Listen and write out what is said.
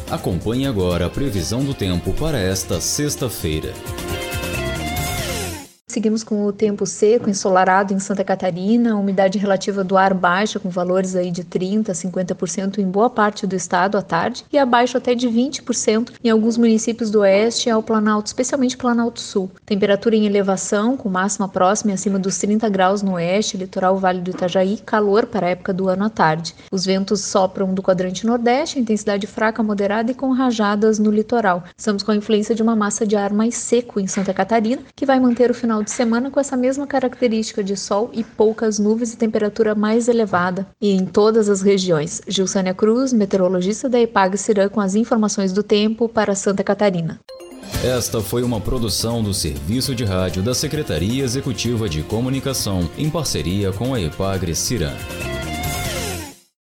Acompanhe agora a previsão do tempo para esta sexta-feira. Seguimos com o tempo seco, ensolarado em Santa Catarina, a umidade relativa do ar baixa, com valores aí de 30% a 50% em boa parte do estado à tarde e abaixo até de 20% em alguns municípios do oeste ao Planalto, especialmente Planalto Sul. Temperatura em elevação, com máxima próxima e acima dos 30 graus no oeste, litoral Vale do Itajaí, calor para a época do ano à tarde. Os ventos sopram do quadrante nordeste, intensidade fraca, moderada e com rajadas no litoral. Estamos com a influência de uma massa de ar mais seco em Santa Catarina, que vai manter o final de semana com essa mesma característica de sol e poucas nuvens e temperatura mais elevada e em todas as regiões. Gilsânia Cruz, meteorologista da EPAG-CIRAM, com as informações do tempo para Santa Catarina. Esta foi uma produção do Serviço de Rádio da Secretaria Executiva de Comunicação, em parceria com a EPAG-CIRAM.